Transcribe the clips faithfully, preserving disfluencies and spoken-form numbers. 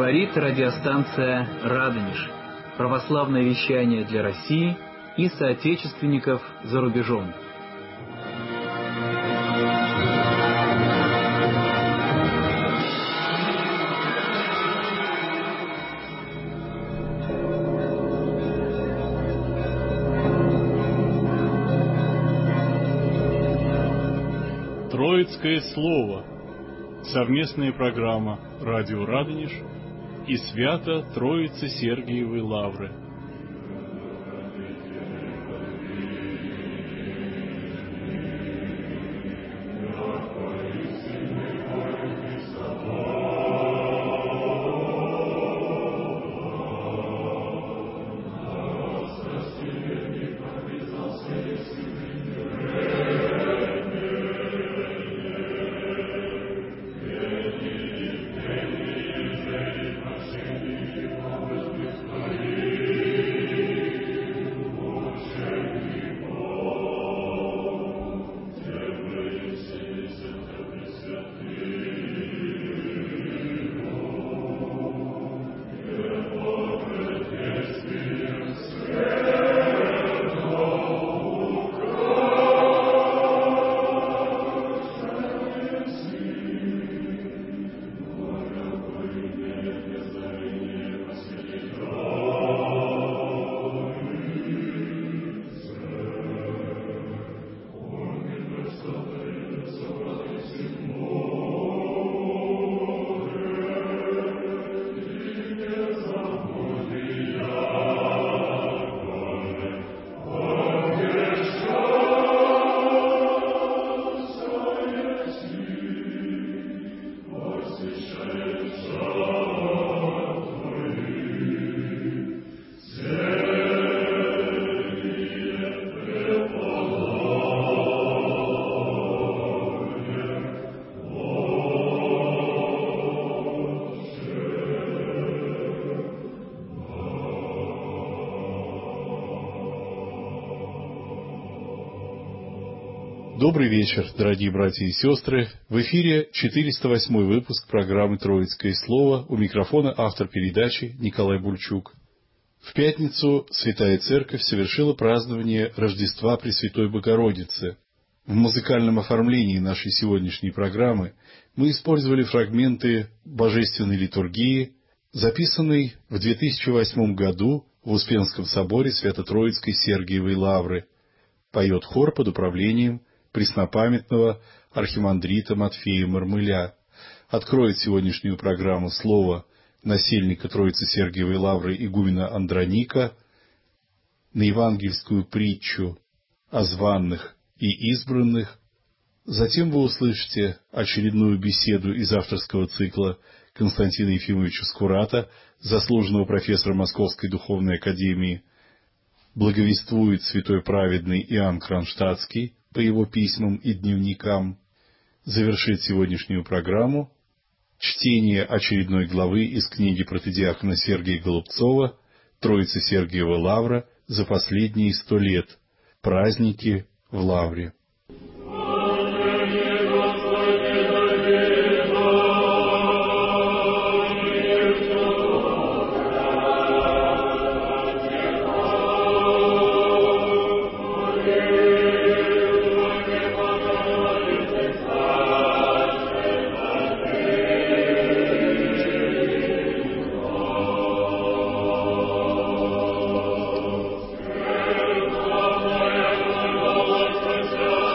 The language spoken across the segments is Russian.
Говорит радиостанция «Радонеж». Православное вещание для России и соотечественников за рубежом. Троицкое слово. Совместная программа «Радио Радонеж» и Свято-Троицы Сергиевой Лавры. Добрый вечер, дорогие братья и сестры. В эфире четыреста восьмой выпуск программы «Троицкое слово». У микрофона автор передачи Николай Бульчук. В пятницу Святая Церковь совершила празднование Рождества Пресвятой Богородицы. В музыкальном оформлении нашей сегодняшней программы мы использовали фрагменты Божественной литургии, записанной в две тысячи восьмом году в Успенском соборе Свято-Троицкой Сергиевой Лавры. Поет хор под управлением преснопамятного архимандрита Матфея Мармыля. Откроет сегодняшнюю программу слово насельника Троицы Сергиевой Лавры игумена Андроника на евангельскую притчу о званных и избранных. Затем вы услышите очередную беседу из авторского цикла Константина Ефимовича Скурата, заслуженного профессора Московской духовной академии. Благовествует святой праведный Иоанн Кронштадтский по его письмам и дневникам. Завершит сегодняшнюю программу чтение очередной главы из книги протодиакона Сергия Голубцова «Троица Сергиева Лавра за последние сто лет. Праздники в Лавре». Thank you.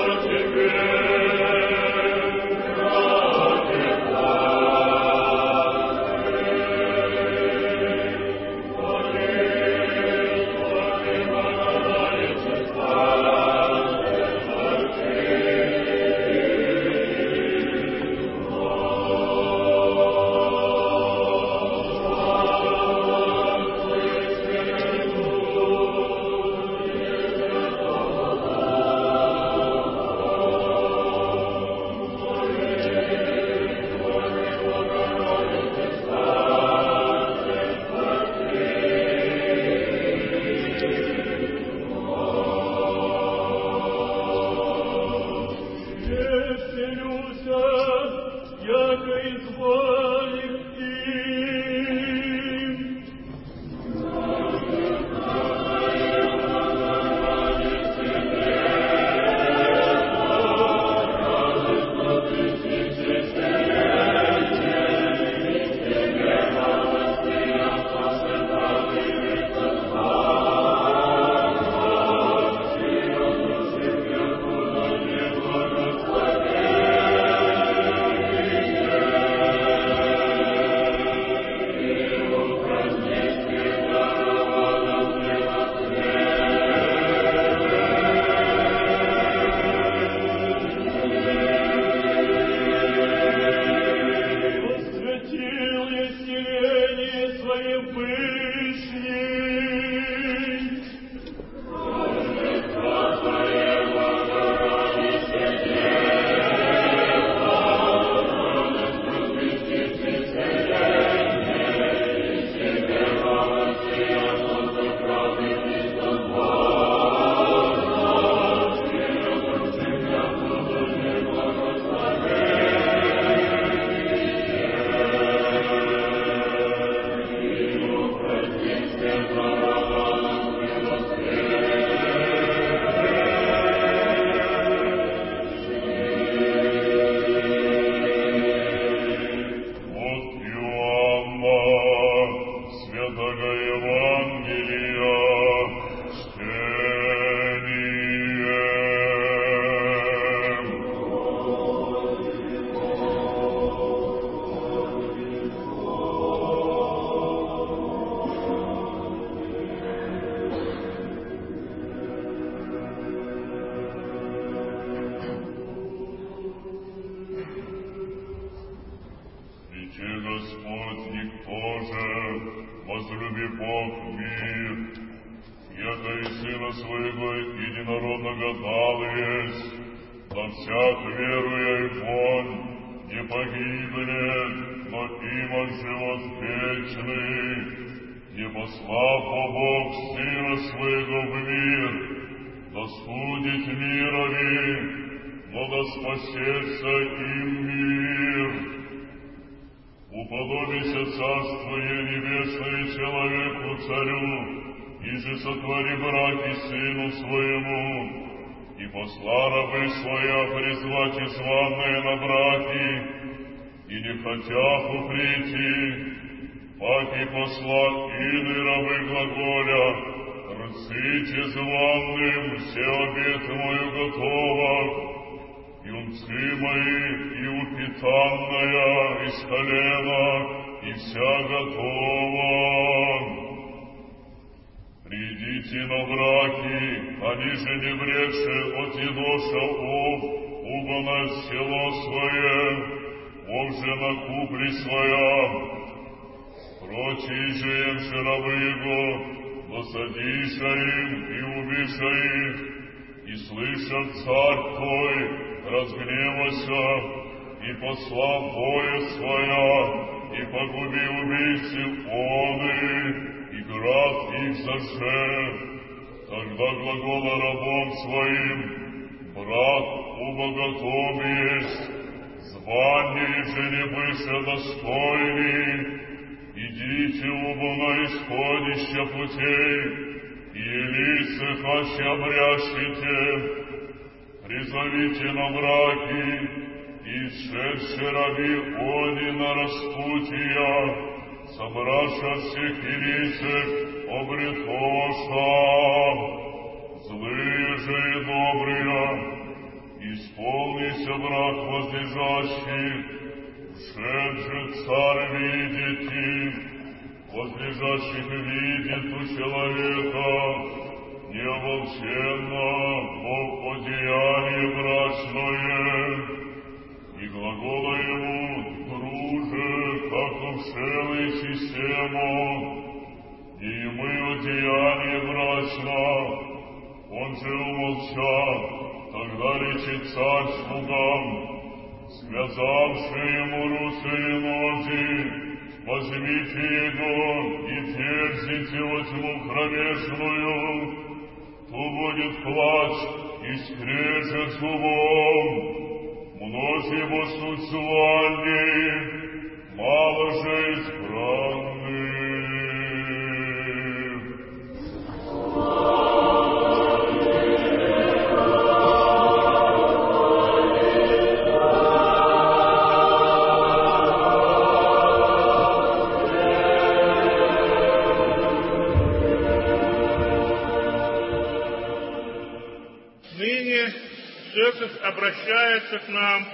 Обращается к нам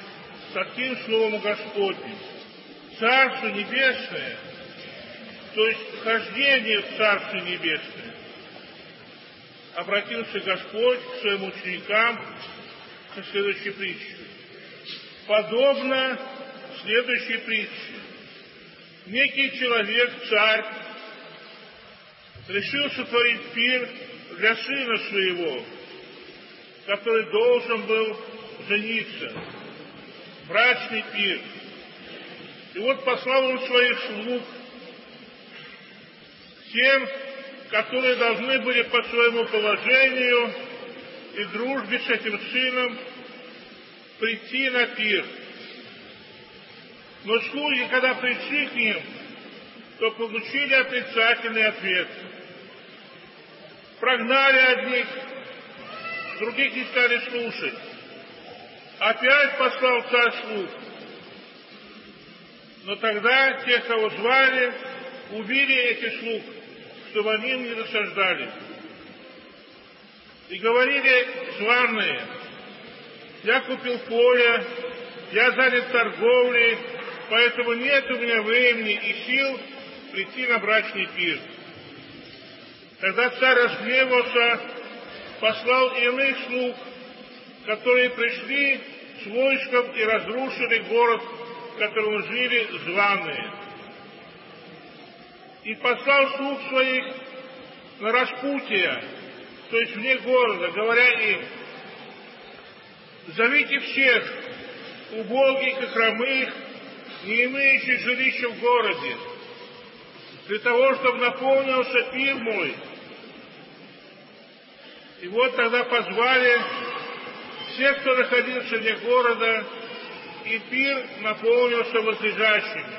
с таким словом Господним. Царство Небесное, то есть вхождение в Царство Небесное, обратился Господь к своим ученикам со следующей притчей. Подобно следующей притче. Некий человек, царь, решил сотворить пир для сына своего, который должен был жениться, брачный пир. И вот послал он своих слуг тем, которые должны были по своему положению и дружбе с этим сыном прийти на пир. Но слуги, когда пришли к ним, то получили отрицательный ответ. Прогнали одних, других не стали слушать. Опять послал царь слуг. Но тогда те, кого звали, убили этих слуг, чтобы они им не досаждали. И говорили званые: я купил поле, я занят торговлей, поэтому нет у меня времени и сил прийти на брачный пир. Тогда царь разгневался, послал иных слуг, которые пришли с войском и разрушили город, в котором жили званые. И послал слуг своих на распутье, то есть вне города, говоря им: зовите всех убогих и хромых, не имеющих жилища в городе, для того, чтобы наполнился пир мой. И вот тогда позвали всех, кто находился вне города, и пир наполнился возлежащими.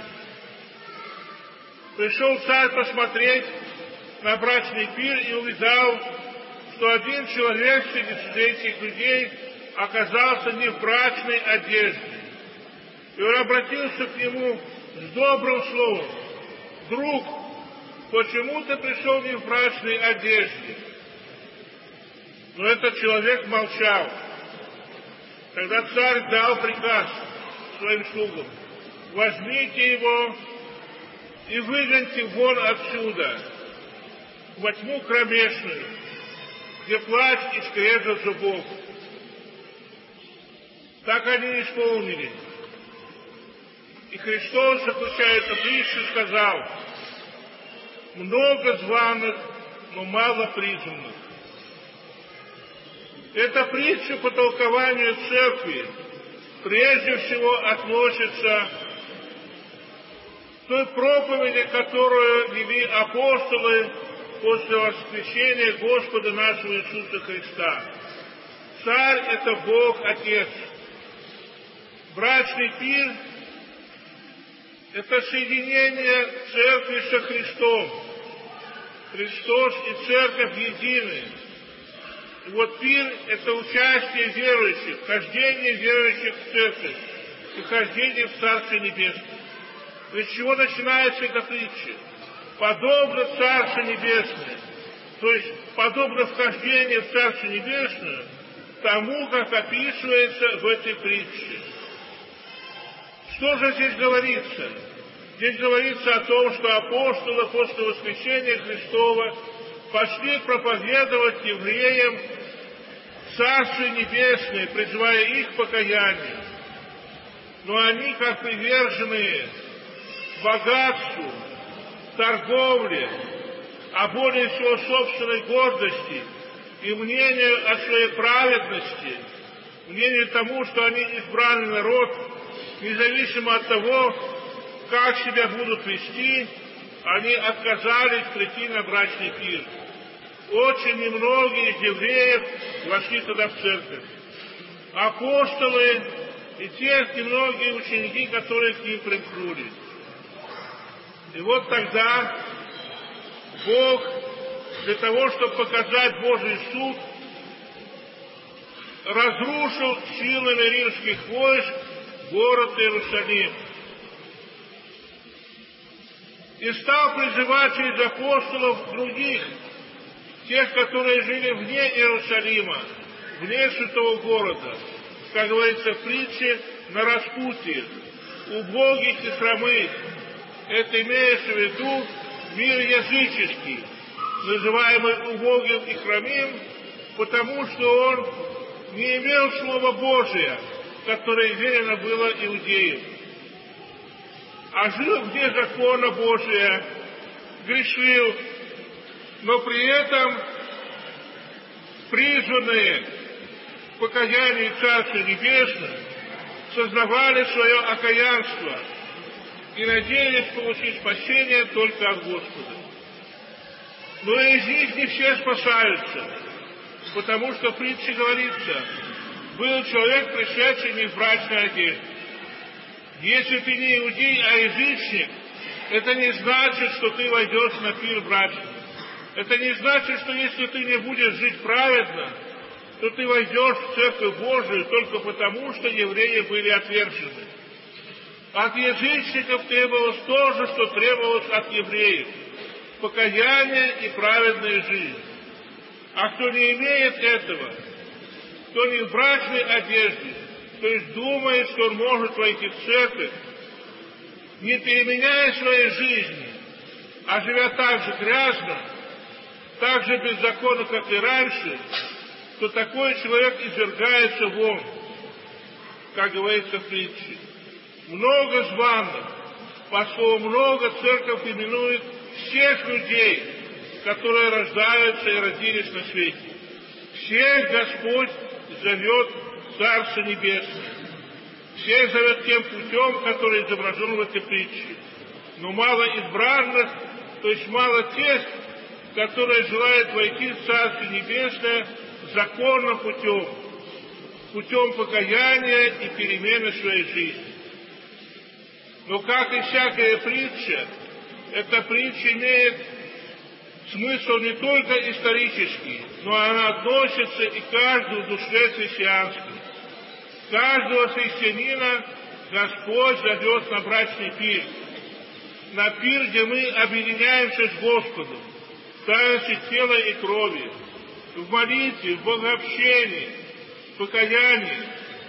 Пришел царь посмотреть на брачный пир и увидал, что один человек среди этих людей оказался не в брачной одежде. И он обратился к нему с добрым словом: друг, почему ты пришел не в брачной одежде? Но этот человек молчал. Тогда царь дал приказ своим слугам: возьмите его и выгоните вон отсюда, во тьму кромешную, где плач и скрежет зубов. Так они исполнили. И Христос, заключая эту притчу, сказал: много званых, но мало призванных. Эта притча по толкованию церкви прежде всего относится к той проповеди, которую вели апостолы после воскресения Господа нашего Иисуса Христа. Царь — это Бог Отец. Брачный пир — это соединение церкви со Христом. Христос и церковь едины. И вот пир — это участие верующих, хождение верующих в церковь и хождение в Царствие Небесное. То с чего начинается эта притча? Подобно Царствию Небесное, то есть подобно вхождению в Царствие Небесное тому, как описывается в этой притче. Что же здесь говорится? Здесь говорится о том, что апостолы после воскресения Христова пошли проповедовать евреям Царствие Небесное, призывая их к покаянию. Но они, как приверженные богатству, торговле, а более всего собственной гордости и мнению о своей праведности, мнению тому, что они избранный народ, независимо от того, как себя будут вести, они отказались прийти на брачный пир. Очень немногие из евреев вошли туда в церковь. Апостолы и те немногие ученики, которые к ним примкнули. И вот тогда Бог, для того, чтобы показать Божий суд, разрушил силами римских войск город Иерусалим. И стал призывать через апостолов других, тех, которые жили вне Иерусалима, вне святого города, как говорится в притче, на распутье, убогих и хромых. Это имеется в виду мир языческий, называемый убогим и хромым, потому что он не имел Слова Божия, которое верено было иудеям, а жил вне закона Божия, грешил, но при этом призванные к покаянию Царствия Небесного сознавали свое окаянство и надеялись получить спасение только от Господа. Но из них не все спасаются, потому что в притче говорится: был человек, пришедший не в брачной одежде. Если ты не иудей, а язычник, это не значит, что ты войдешь на пир брачный. Это не значит, что если ты не будешь жить праведно, то ты войдешь в Церковь Божию только потому, что евреи были отвержены. От язычников требовалось то же, что требовалось от евреев. покаяние и праведная жизнь. А кто не имеет этого, кто не в брачной одежде, то есть думает, что он может войти в церковь, не переменяя своей жизни, а живя так же грязно, так же беззаконно, как и раньше, то такой человек извергается вон, как говорится в притче. Много званых, по слову много, церковь именует всех людей, которые рождаются и родились на свете. Всех Господь зовет в Царство Небесное. Всех зовет тем путем, который изображен в этой притче. Но мало избранных, то есть мало тех, которые желают войти в Царство Небесное законным путем, путем покаяния и перемены своей жизни. Но, как и всякая притча, эта притча имеет смысл не только исторический, но она относится и к каждой душе христианской. Каждого христианина Господь зовет на брачный пир, на пир, где мы объединяемся с Господом, в таинстве тела и крови, в молитве, в богообщении, в покаянии.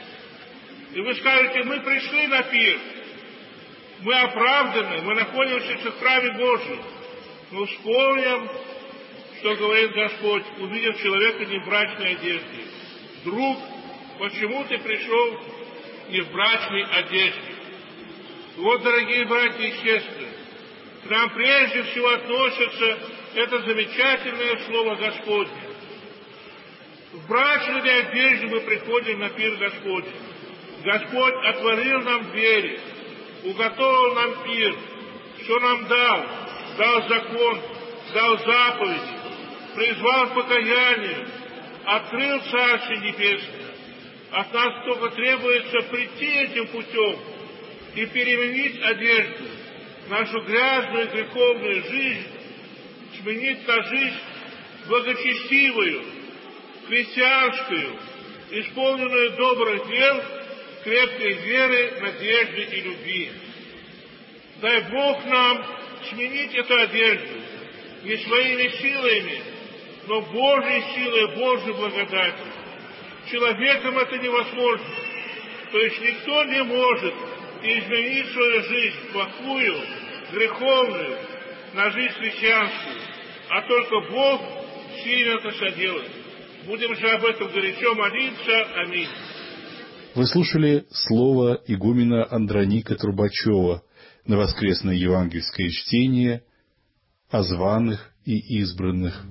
И вы скажете, мы пришли на пир, мы оправданы, мы находимся в храме Божьем. Но вспомним, что говорит Господь, увидев человека не в брачной одежде. Друг, почему ты пришел не в брачной одежде? Вот, дорогие братья и сестры, к нам прежде всего относится это замечательное слово Господне. В брачной одежде мы приходим на пир Господень. Господь отворил нам двери, уготовил нам пир, что нам дал, дал закон, дал заповеди, призвал к покаянию, открыл Царствие Небесное. От нас только требуется прийти этим путем и переменить одежду, нашу грязную и греховную жизнь, сменить на жизнь благочестивую, христианскую, исполненную добрых дел, крепкой веры, надежды и любви. Дай Бог нам сменить эту одежду не своими силами, но Божьей силой, Божьей благодатью. Человеком это невозможно. То есть никто не может изменить свою жизнь плохую, греховную, на жизнь христианскую, а только Бог сильно это соделает. Будем же об этом горячо молиться. Аминь. Вы слушали слово игумена Андроника Трубачева на воскресное евангельское чтение о званых и избранных.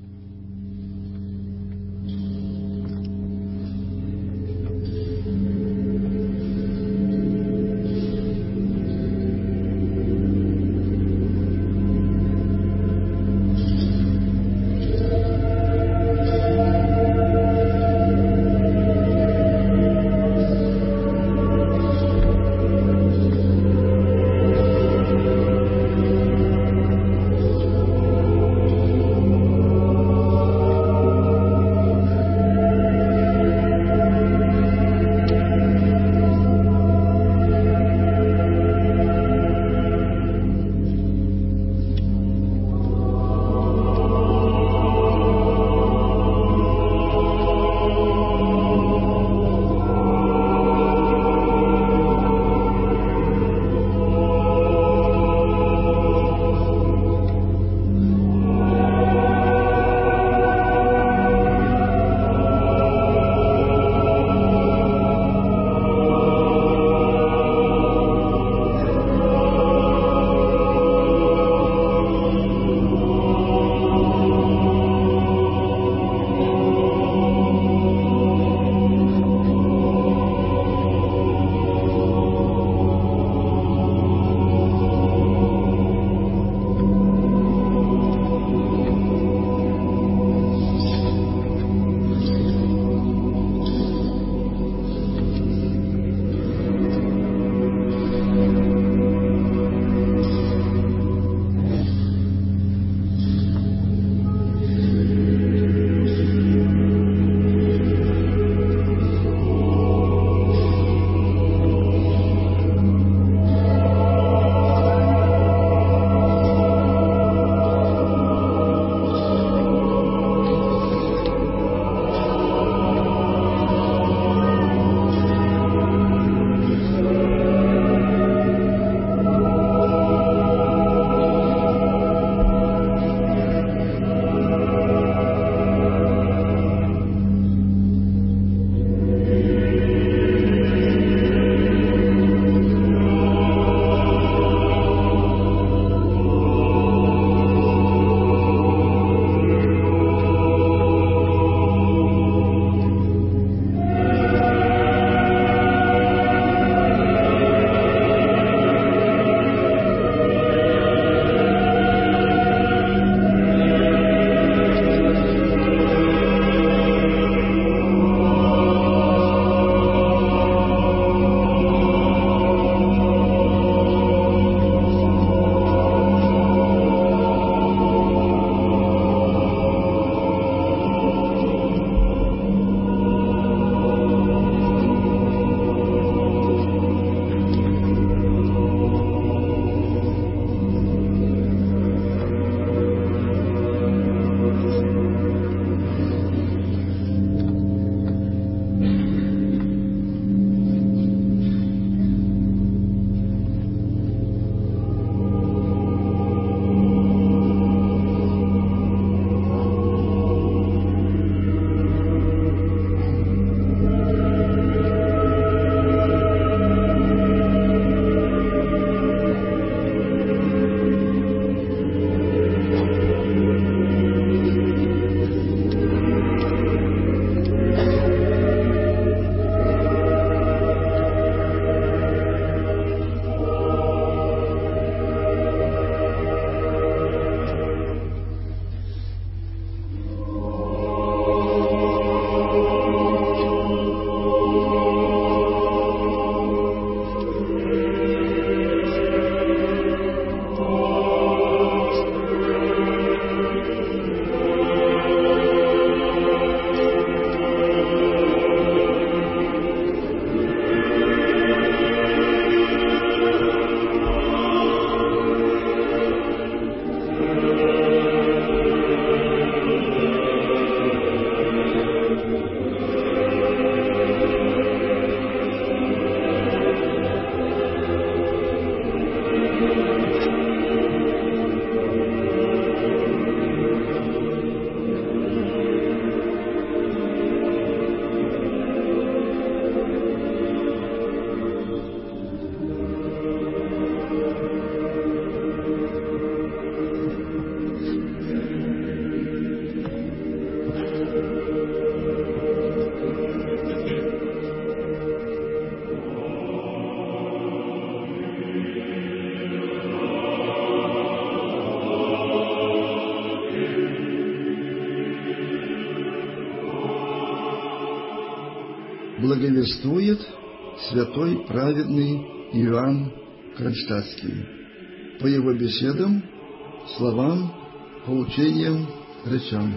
Благовествует святой праведный Иоанн Кронштадтский по его беседам, словам, поучениям, речам.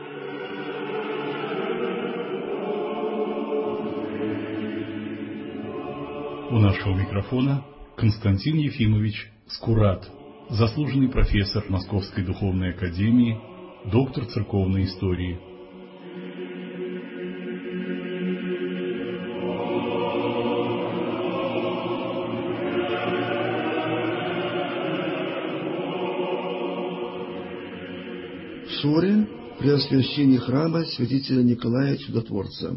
У нашего микрофона Константин Ефимович Скурат, заслуженный профессор Московской Духовной Академии, доктор церковной истории. В Суре при освящении храма святителя Николая Чудотворца.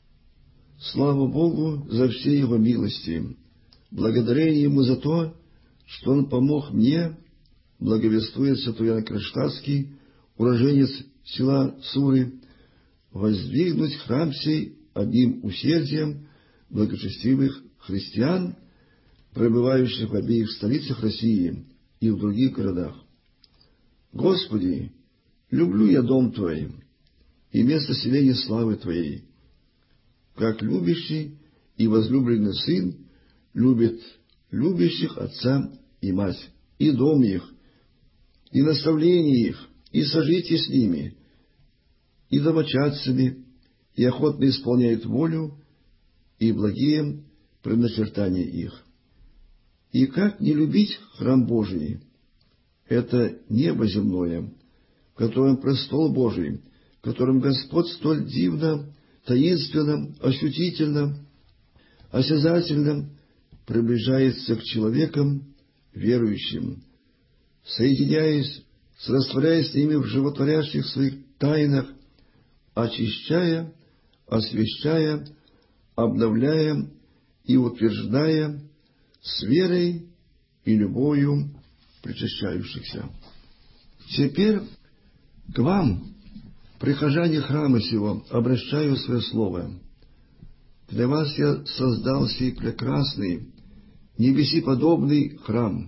Слава Богу за все Его милости, благодарение Ему за то, что Он помог мне, благовествует святой Иоанн Кронштадтский, уроженец села Суры, воздвигнуть храм сей одним усердием благочестивых христиан, пребывающих в обеих столицах России и в других городах. Господи, люблю я дом Твой и место селения славы Твоей, как любящий и возлюбленный сын любит любящих отца и мать, и дом их, и наставление их, и сожитие с ними, и домочадцами, и охотно исполняет волю и благие предначертания их. И как не любить храм Божий? Это небо земное, в котором престол Божий, в котором Господь столь дивно, таинственно, ощутительно, осязательно приближается к человекам верующим, соединяясь, растворяясь с ними в животворящих своих тайнах, очищая, освящая, обновляя и утверждая с верой и любовью причащающихся. Теперь к вам, прихожане храма сего, обращаю свое слово. Для вас я создал сей прекрасный, небесиподобный храм.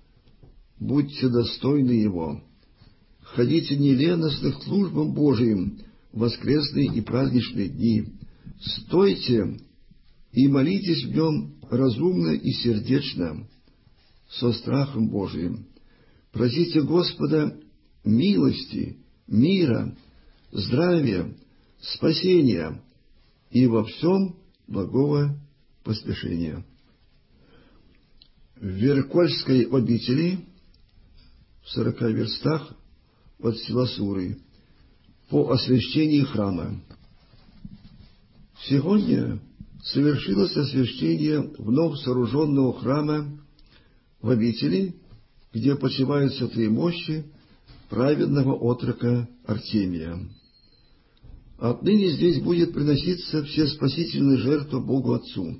Будьте достойны его. Ходите нелестно к службам Божиим в воскресные и праздничные дни. Стойте и молитесь в нем разумно и сердечно, со страхом Божиим. Просите Господа милости, мира, здравия, спасения и во всем благого поспешения. В Веркольской обители, в сорока верстах от села Суры, по освящении храма. Сегодня совершилось освящение вновь сооруженного храма в обители, где почивают святые мощи праведного отрока Артемия. Отныне здесь будет приноситься все спасительные жертвы Богу Отцу.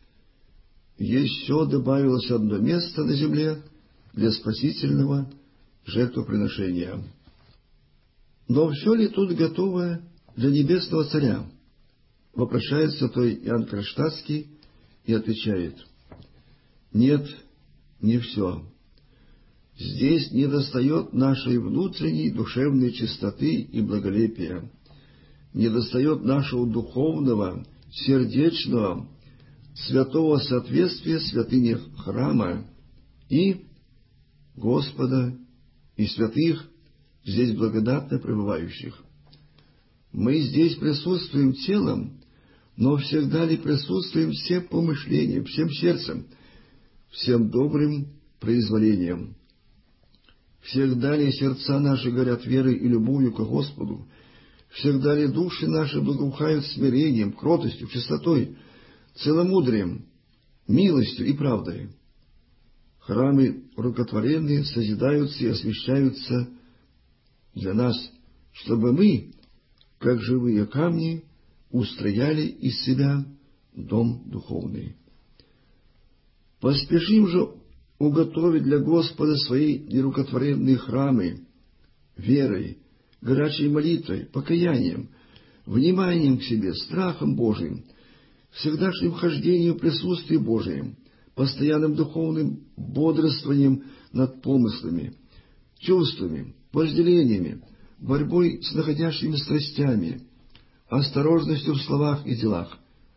Еще добавилось одно место на земле для спасительного жертвоприношения. Но все ли тут готово для небесного царя? Вопрошает святой Иоанн Кронштадтский и отвечает: нет, не все. Здесь недостает нашей внутренней душевной чистоты и благолепия, недостает нашего духовного, сердечного, святого соответствия святыне храма и Господа и святых, здесь благодатно пребывающих. Мы здесь присутствуем телом, но всегда ли присутствуем всем помышлением, всем сердцем, всем добрым произволением? Всегда ли сердца наши горят верой и любовью к Господу? Всегда ли души наши благоухают смирением, кротостью, чистотой, целомудрием, милостью и правдой? Храмы рукотворенные созидаются и освящаются для нас, чтобы мы, как живые камни, устрояли из себя дом духовный. Поспешим же уготовить для Господа свои нерукотворенные храмы верой, горячей молитвой, покаянием, вниманием к себе, страхом Божиим, всегдашним хождением в присутствии Божием, постоянным духовным бодрствованием над помыслами, чувствами, вожделениями, борьбой с находящими страстями, осторожностью в словах и делах,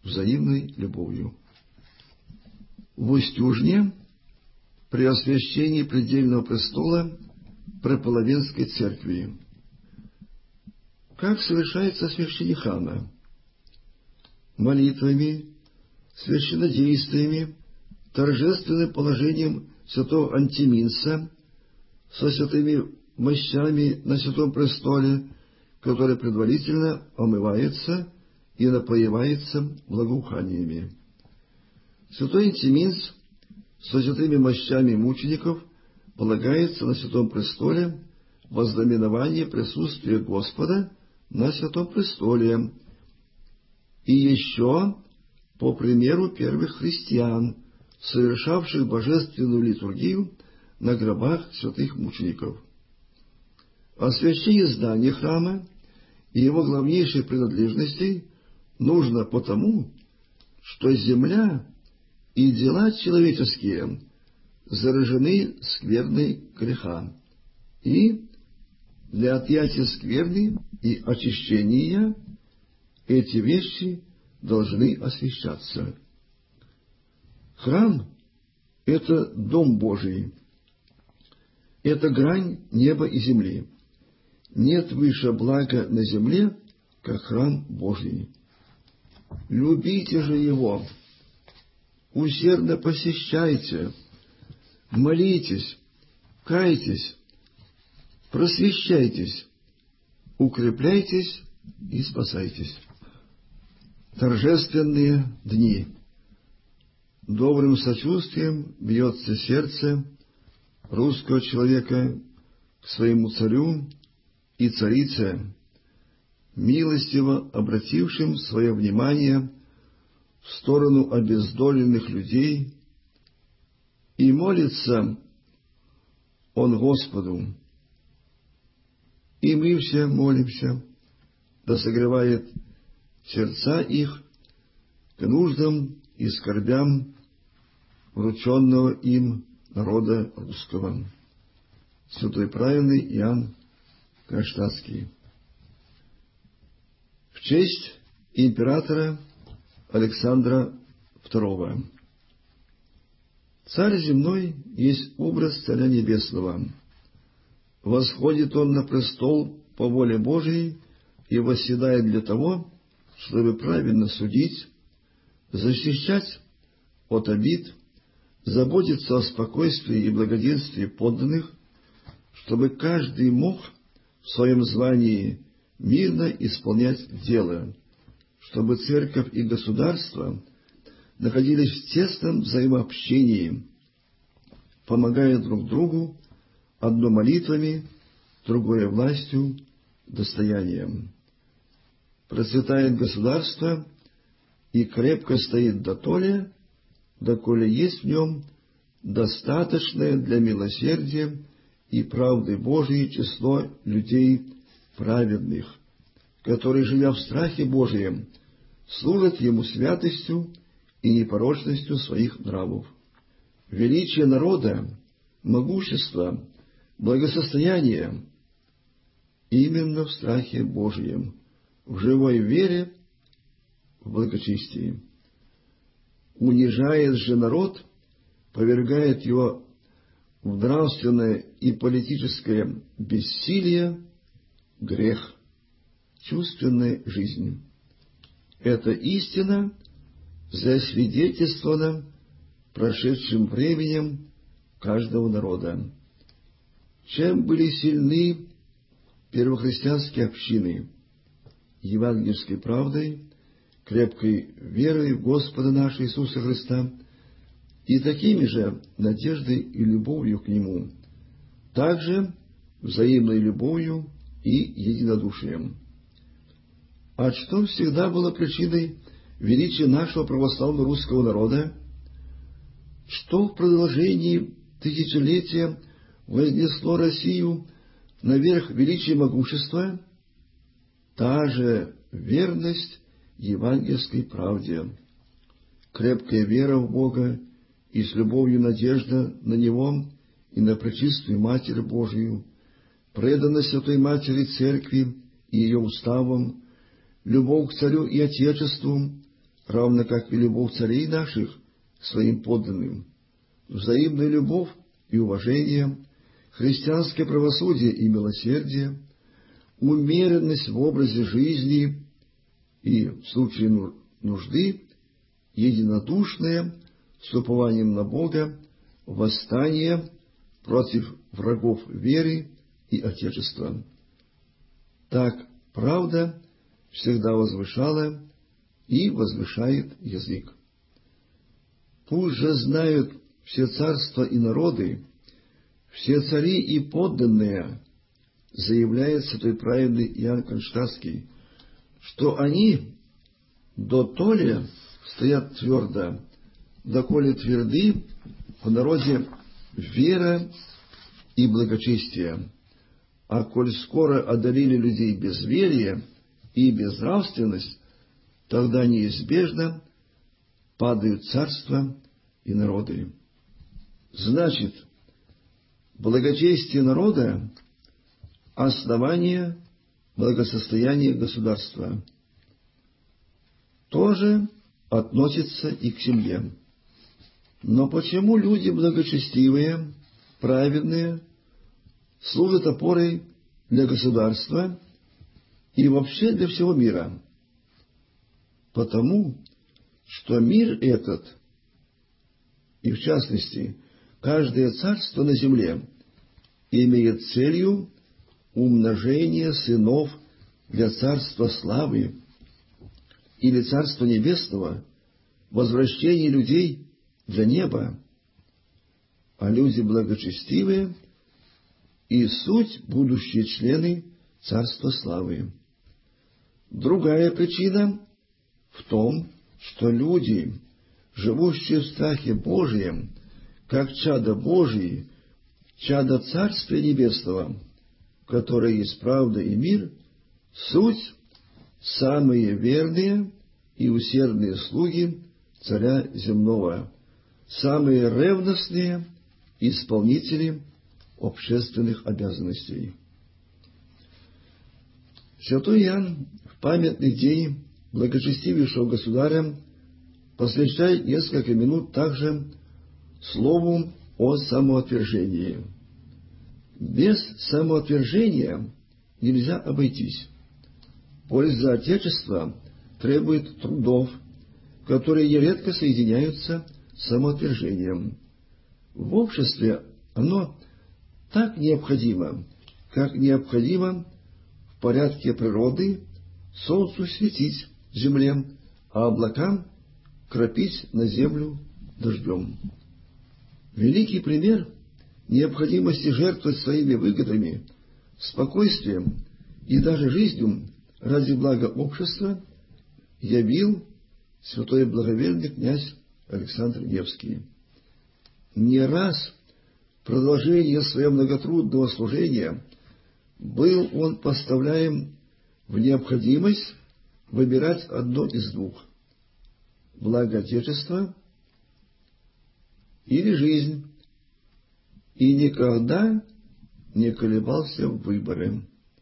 взаимной любовью. В Устюжне при освящении предельного престола Преполовенской церкви. Как совершается освящение храма? Молитвами, священнодействиями, торжественным положением святого Антиминса со святыми мощами на святом престоле, который предварительно омывается и напоивается благоуханиями. Святой Антиминс со святыми мощами мучеников полагается на святом престоле во знаменование присутствия Господа на святом престоле, и еще по примеру первых христиан, совершавших божественную литургию на гробах святых мучеников. Освящение здания храма и его главнейших принадлежностей нужно потому, что земля и дела человеческие заражены скверной греха, и для отъятия скверны и очищения эти вещи должны освящаться. Храм — это дом Божий, это грань неба и земли. Нет выше блага на земле, как храм Божий. Любите же его, усердно посещайте, молитесь, кайтесь, просвещайтесь, укрепляйтесь и спасайтесь. Торжественные дни. Добрым сочувствием бьется сердце русского человека к своему царю и царице, милостиво обратившим свое внимание в сторону обездоленных людей, и молится он Господу. И мы все молимся, да согревает сердца их к нуждам и скорбям врученного им народа русского. Святой праведный Иоанн Кронштадтский. В честь императора Александра второго. Царь земной есть образ Царя Небесного. Восходит он на престол по воле Божией и восседает для того, чтобы праведно судить, защищать от обид, заботиться о спокойствии и благоденствии подданных, чтобы каждый мог в своем звании мирно исполнять дело, чтобы церковь и государство находились в тесном взаимообщении, помогая друг другу, одно молитвами, другое властью, достоянием. Процветает государство и крепко стоит дотоле, доколе есть в нем достаточное для милосердия и правды Божией число людей праведных, которые, живя в страхе Божием, служат Ему святостью и непорочностью своих нравов. Величие народа, могущество, благосостояние именно в страхе Божием, в живой вере, в благочестии. Унижает же народ, повергает его в нравственное и политическое бессилие, грех, чувственная жизнь. Эта истина засвидетельствована прошедшим временем каждого народа. Чем были сильны первохристианские общины? Евангельской правдой, крепкой верой в Господа нашего Иисуса Христа и такими же надеждой и любовью к Нему, также взаимной любовью и единодушием. А что всегда было причиной величия нашего православного русского народа? Что в продолжении тысячелетия вознесло Россию наверх величия и могущества? Та же верность евангельской правде, крепкая вера в Бога и с любовью надежда на Него и на пречистую Матерь Божию, преданность Святой Матери Церкви и ее уставам, любовь к Царю и Отечеству, равно как и любовь царей наших к своим подданным, взаимная любовь и уважение, христианское правосудие и милосердие, умеренность в образе жизни и, в случае нужды, единодушное с упованием на Бога восстание против врагов веры и Отечества. Так правда всегда возвышала и возвышает язык. Пусть же знают все царства и народы, все цари и подданные, заявляет святой праведный Иоанн Кронштадтский, что они дотоле стоят твердо, доколе тверды в народе вера и благочестие, а коль скоро одолели людей безверие и безнравственность, тогда неизбежно падают царства и народы. Значит, благочестие народа – основание благосостояния государства. Тоже относится и к семье. Но почему люди благочестивые, праведные, служат опорой для государства и вообще для всего мира? Потому что мир этот, и в частности каждое царство на земле, имеет целью умножение сынов для царства славы или царства небесного, возвращение людей для неба, а люди благочестивые и суть будущие члены царства славы. Другая причина в том, что люди, живущие в страхе Божием, как чада Божии, чада Царствия Небесного, которое есть правда и мир, суть самые верные и усердные слуги Царя Земного, самые ревностные исполнители общественных обязанностей. Святой Иоанн в памятный день благочестивейшего государя посвящает несколько минут также слову о самоотвержении. Без самоотвержения нельзя обойтись. Польза Отечества требует трудов, которые нередко соединяются с самоотвержением. В обществе оно так необходимо, как необходимо в порядке природы солнцу светить земле, а облакам кропить на землю дождем. Великий пример необходимости жертвовать своими выгодами, спокойствием и даже жизнью ради блага общества явил святой благоверный князь Александр Невский. Не раз в продолжение своего многотрудного служения был он поставляем в необходимость выбирать одно из двух – благо Отечества или жизнь, и никогда не колебался в выборе.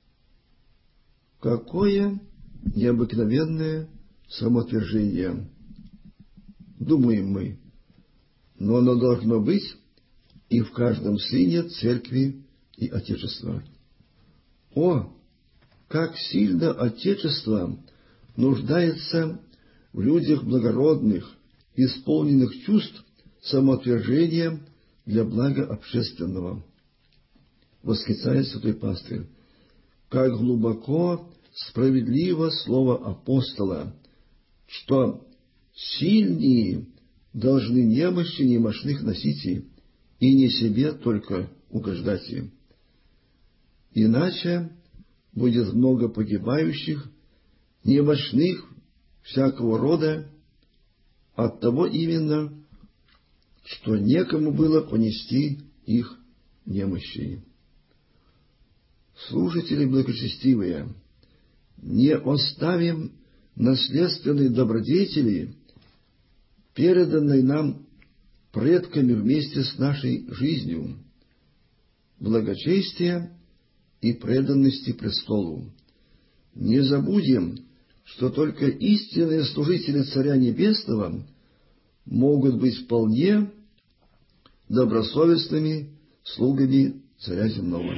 Какое необыкновенное самоотвержение, думаем мы, но оно должно быть и в каждом сыне церкви и Отечества. О, как сильно Отечество нуждается в людях благородных, исполненных чувств самоотвержения для блага общественного. Восклицает святой пастырь: как глубоко справедливо слово апостола, что сильные должны немощи немощных носить и не себе только угождать им. Иначе будет много погибающих, немощных всякого рода, от того именно, что некому было понести их немощи. Служители благочестивые, не оставим наследственной добродетели, переданной нам предками вместе с нашей жизнью, благочестия и преданности престолу. Не забудем, что только истинные служители Царя Небесного могут быть вполне добросовестными слугами Царя Земного.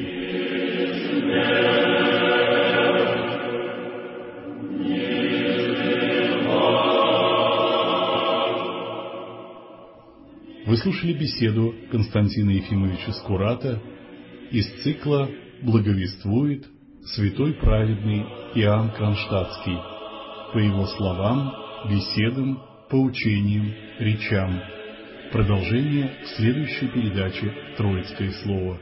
Вы слушали беседу Константина Ефимовича Скурата из цикла «Благовествует святой праведный Иоанн Кронштадтский» по его словам, беседам, поучениям, речам. Продолжение в следующей передаче «Троицкое слово».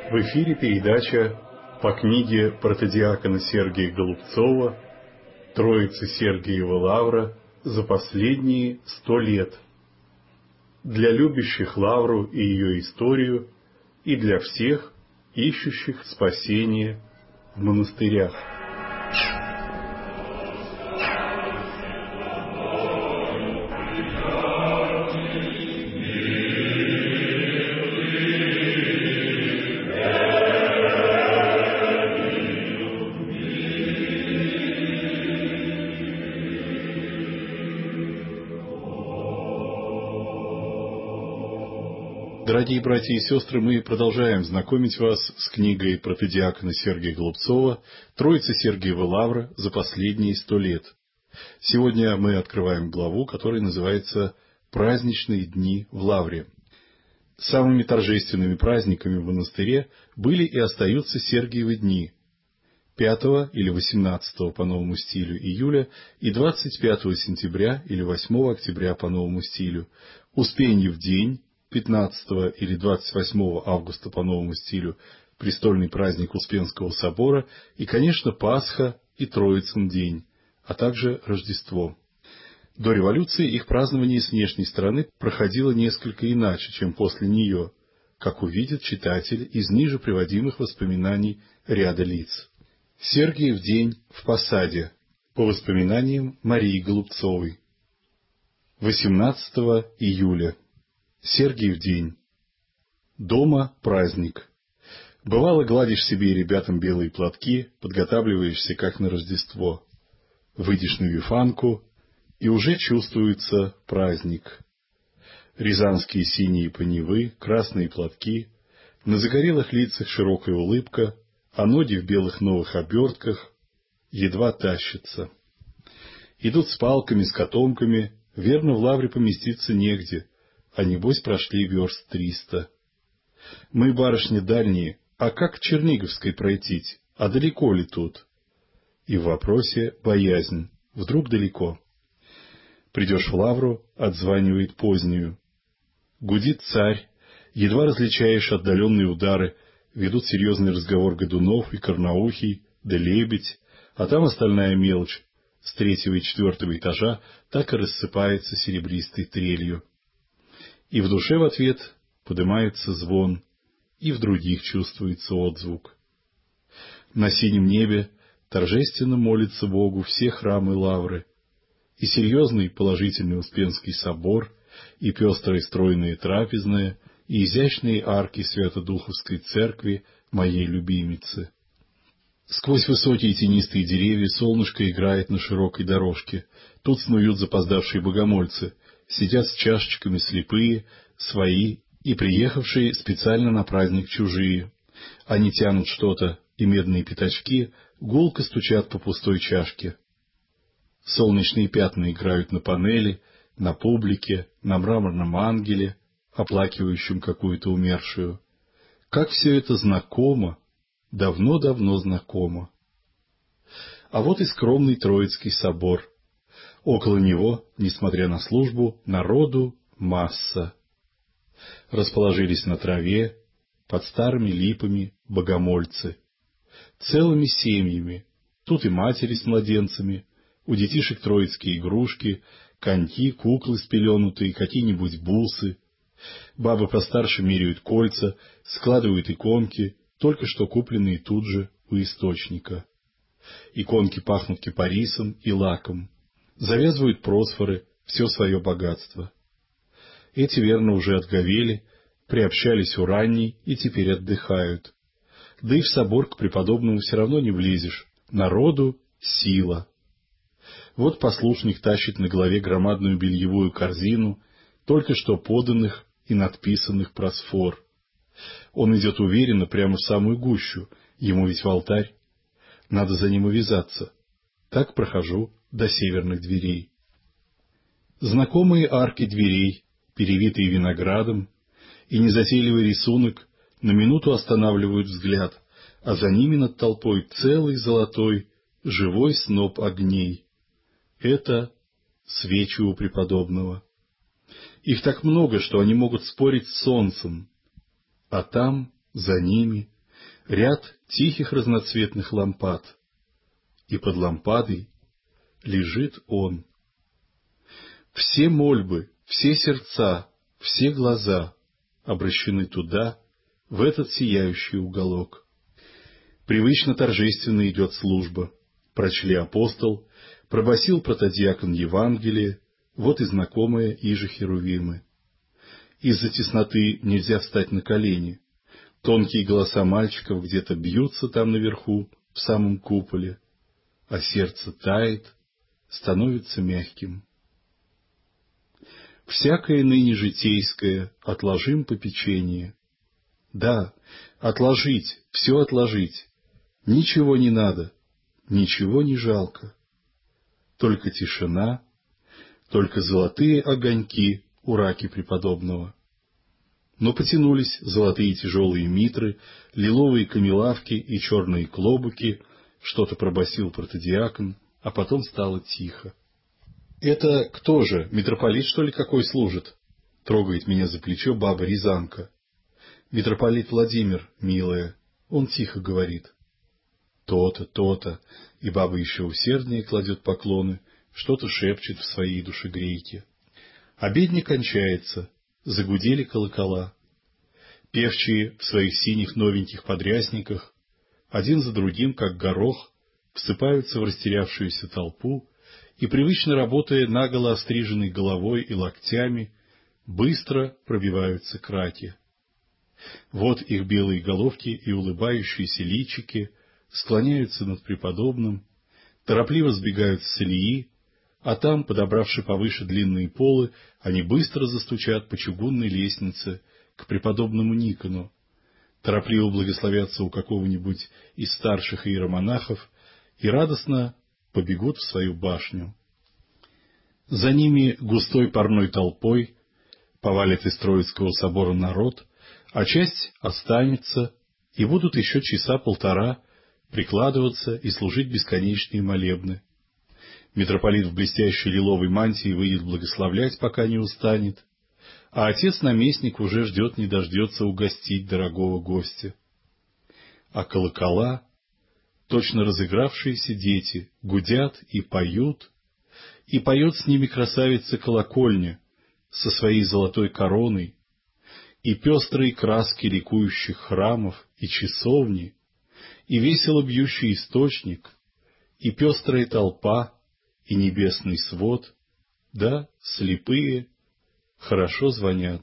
В эфире передача по книге протодиакона Сергия Голубцова «Троица Сергиева Лавра за последние сто лет». Для любящих Лавру и ее историю, и для всех, ищущих спасения в монастырях. Дорогие братья и сестры, мы продолжаем знакомить вас с книгой протодиакона Сергия Голубцова «Троица Сергиева Лавра за последние сто лет». Сегодня мы открываем главу, которая называется «Праздничные дни в Лавре». Самыми торжественными праздниками в монастыре были и остаются Сергиевы дни пятого или восемнадцатого по новому стилю июля и двадцать пятого сентября или восьмого октября по новому стилю, Успеньев день, пятнадцатого или двадцать восьмого августа по новому стилю, престольный праздник Успенского собора и, конечно, Пасха и Троицын день, а также Рождество. До революции их празднование с внешней стороны проходило несколько иначе, чем после нее, как увидит читатель из ниже приводимых воспоминаний ряда лиц. Сергиев день в Посаде, по воспоминаниям Марии Голубцовой. восемнадцатого июля. Сергиев день. Дома праздник. Бывало, гладишь себе и ребятам белые платки, подготавливаешься, как на Рождество. Выйдешь на Вифанку, и уже чувствуется праздник. Рязанские синие паневы, красные платки, на загорелых лицах широкая улыбка, а ноги в белых новых обертках едва тащатся. Идут с палками, с котомками, верно, в лавре поместиться негде, а небось прошли верст триста. Мы, барышни, дальние, а как к Черниговской пройтить, а далеко ли тут? И в вопросе боязнь, вдруг далеко. Придешь в лавру, отзванивает позднюю. Гудит царь, едва различаешь отдаленные удары, ведут серьезный разговор Годунов и Карнаухий, да Лебедь, а там остальная мелочь, с третьего и четвертого этажа так и рассыпается серебристой трелью. И в душе в ответ подымается звон, и в других чувствуется отзвук. На синем небе торжественно молится Богу все храмы Лавры, и серьезный положительный Успенский собор, и пестрые стройные трапезные, и изящные арки Свято-Духовской церкви моей любимицы. Сквозь высокие тенистые деревья солнышко играет на широкой дорожке, тут снуют запоздавшие богомольцы, сидят с чашечками слепые, свои и приехавшие специально на праздник чужие. Они тянут что-то, и медные пятачки гулко стучат по пустой чашке. Солнечные пятна играют на панели, на публике, на мраморном ангеле, оплакивающем какую-то умершую. Как все это знакомо, давно-давно знакомо. А вот и скромный Троицкий собор. Около него, несмотря на службу, народу масса. Расположились на траве, под старыми липами богомольцы. Целыми семьями, тут и матери с младенцами, у детишек троицкие игрушки, коньки, куклы спеленутые, какие-нибудь бусы. Бабы постарше меряют кольца, складывают иконки, только что купленные тут же у источника. Иконки пахнут кипарисом и лаком. Завязывают просфоры, все свое богатство. Эти, верно, уже отговели, приобщались у ранней и теперь отдыхают. Да и в собор к преподобному все равно не влезешь. Народу сила. Вот послушник тащит на голове громадную бельевую корзину, только что поданных и надписанных просфор. Он идет уверенно прямо в самую гущу, ему ведь в алтарь. Надо за ним увязаться. Так прохожу до северных дверей. Знакомые арки дверей, перевитые виноградом, и незатейливый рисунок на минуту останавливают взгляд, а за ними над толпой целый золотой, живой сноп огней. Это свечи у преподобного. Их так много, что они могут спорить с солнцем. А там, за ними, ряд тихих разноцветных лампад, и под лампадой лежит он. Все мольбы, все сердца, все глаза обращены туда, в этот сияющий уголок. Привычно торжественно идет служба. Прочли апостол, пробасил протодиакон Евангелие, вот и знакомые иже херувимы. Из-за тесноты нельзя встать на колени. Тонкие голоса мальчиков где-то бьются там наверху, в самом куполе, а сердце тает, становится мягким. Всякое ныне житейское отложим попечение. Да, отложить, все отложить. Ничего не надо, ничего не жалко. Только тишина, только золотые огоньки у раки преподобного. Но потянулись золотые тяжелые митры, лиловые камелавки и черные клобуки, что-то пробасил протодиакон, а потом стало тихо. «Это кто же, митрополит, что ли, какой служит?» — трогает меня за плечо баба Рязанка. «Митрополит Владимир, милая», — он тихо говорит. «То-то, то-то», и баба еще усерднее кладет поклоны, что-то шепчет в своей душегрейке. Обедня кончается, загудели колокола. Певчие в своих синих новеньких подрясниках, один за другим, как горох, всыпаются в растерявшуюся толпу и, привычно работая наголо остриженной головой и локтями, быстро пробиваются к раке. Вот их белые головки и улыбающиеся личики склоняются над преподобным, торопливо сбегают с колеи, а там, подобравши повыше длинные полы, они быстро застучат по чугунной лестнице к преподобному Никону, торопливо благословятся у какого-нибудь из старших иеромонахов и радостно побегут в свою башню. За ними густой парной толпой повалит из Троицкого собора народ, а часть останется, и будут еще часа полтора прикладываться и служить бесконечные молебны. Митрополит в блестящей лиловой мантии выйдет благословлять, пока не устанет, а отец-наместник уже ждет не дождется угостить дорогого гостя. А колокола, точно разыгравшиеся дети, гудят и поют, и поет с ними красавица колокольня со своей золотой короной, и пестрые краски ликующих храмов и часовни, и весело бьющий источник, и пестрая толпа, и небесный свод, да, слепые, хорошо звонят.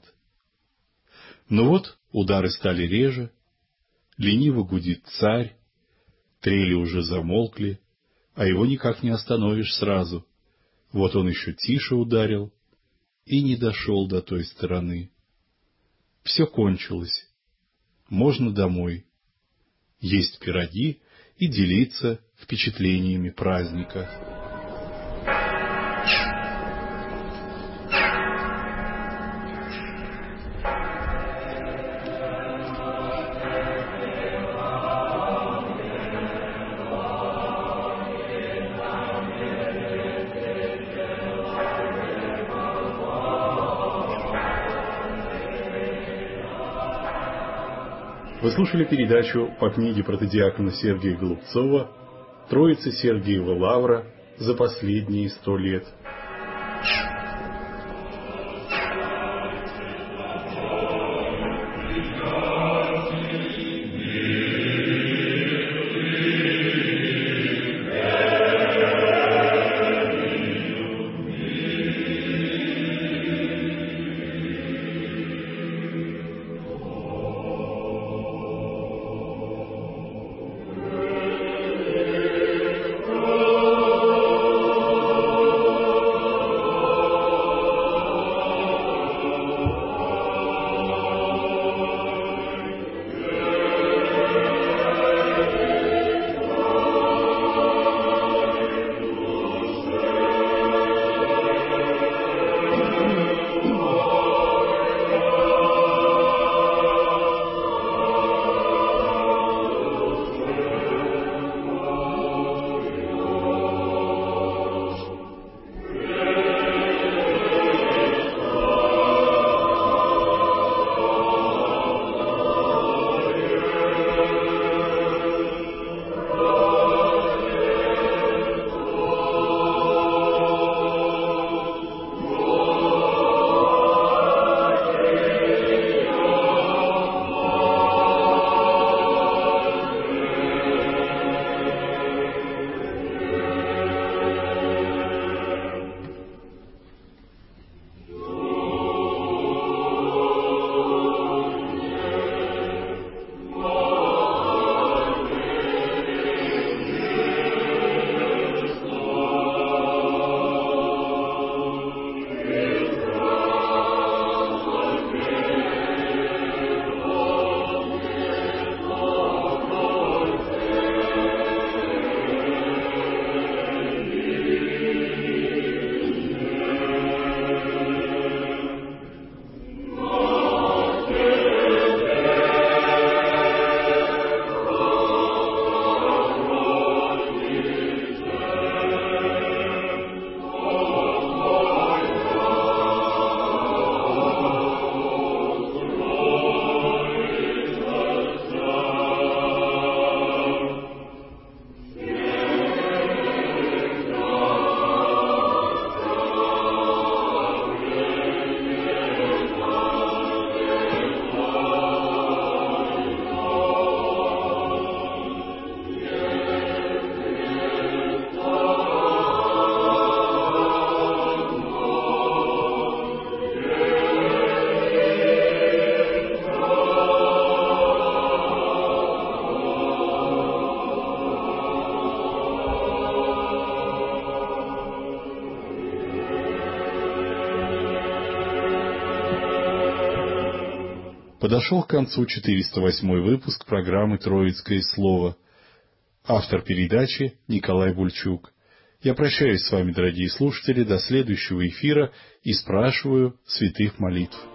Но вот удары стали реже, лениво гудит царь, трели уже замолкли, а его никак не остановишь сразу. Вот он еще тише ударил и не дошел до той стороны. Все кончилось. Можно домой. Есть пироги и делиться впечатлениями праздника. Вы слушали передачу по книге протодиакона Сергия Голубцова «Троица Сергиева Лавра за последние сто лет». подошел к концу четыреста восьмой выпуск программы «Троицкое слово». Автор передачи Николай Бульчук. Я прощаюсь с вами, дорогие слушатели, до следующего эфира и спрашиваю святых молитв.